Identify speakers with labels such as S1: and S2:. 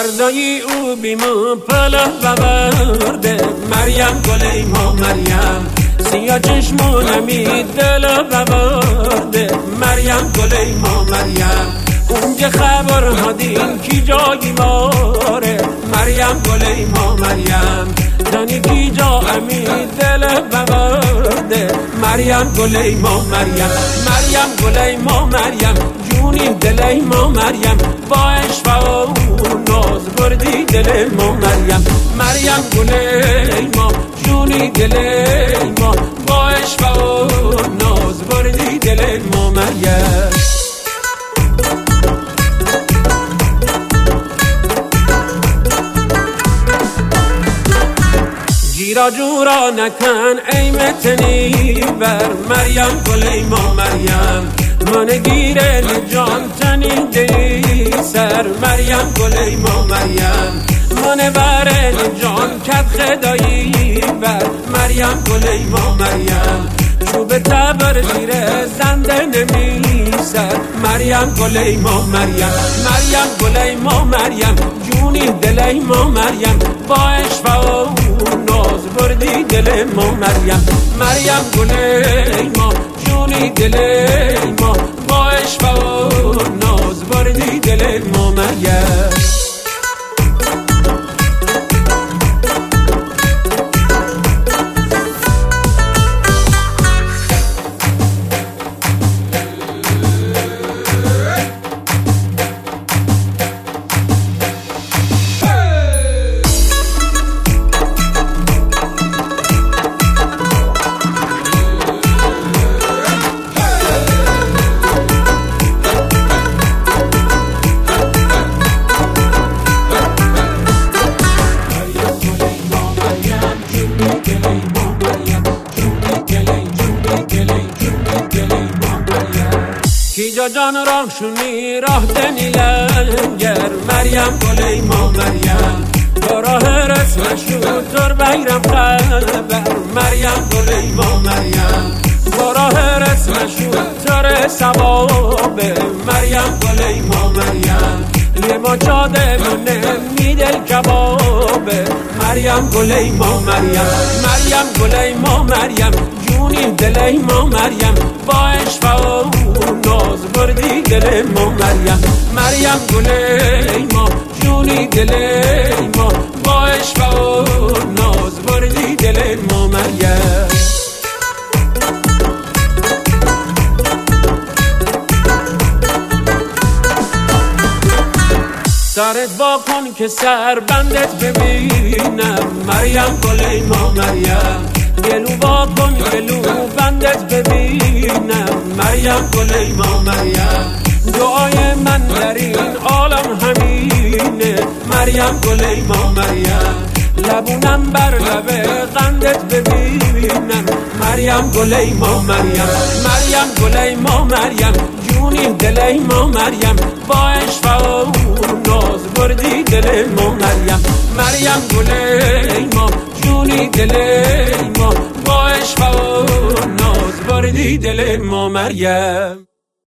S1: فردایی او بیمو پله ببرده مریم گلی ما مریم سیاه چشمونمی دل ببرده مریم گلی ما مریم اونجا خبر هدین کی جایی ماره مریم گلی ما مریم دانی کی جا امی دل ببرده مریم گلی ما مریم مریم گلی ما مریم جونی دلی ما مریم با عشق و ناز بردی دل ما مریم مریم گلی ما جونی دلی ما با عشق و ناز بردی دل ما مریم گیرا جورا نکن ای متنی بر مریم گلی ما مریم من گیره جان تنی دی سر مریم گلی ما مریم من بره جان کت خدایی بر مریم گلی ما مریم چوب تبر زیر زنده نمیسد مریم گلی ما مریم مریم گلی ما مریم جونی دلی ما مریم با عشق و ناز بردی دل ما مریم مریم گلی ما جونی دلی ما با عشق و ناز بردی دل ما مریم کیجا جان راه شونی راه دنیلنگر مریم گلی ما مریم با راه رسمشو تر بیرم خبر مریم گلی ما مریم با راه رسمشو تر سواب مریم گلی ما مریم یه ما جاده مونه میدل کباب مریم گلی ما مریم مریم گلی ما مریم جونی دلی ما مریم با عشق و ناز بردی دل ما مریم مریم گلی ما جونی دلی ما با عشق و ناز بردی دل ما مریم سرت با کن که سر بندت ببینم مریم گلی ما مریم گلو با کن گلو بندت ببینم مریم گلی ما مریم دعای من در این عالم همینه مریم گلی ما مریم لبونم بر لب قندت ببینم مریم گلی ما مریم مریم گلی ما مریم جونی دلی ما مریم با عشق و ناز بردی دل ما مریم مریم گلی ما جونی دلی ما با عشق و ناز بردی دل ما مریم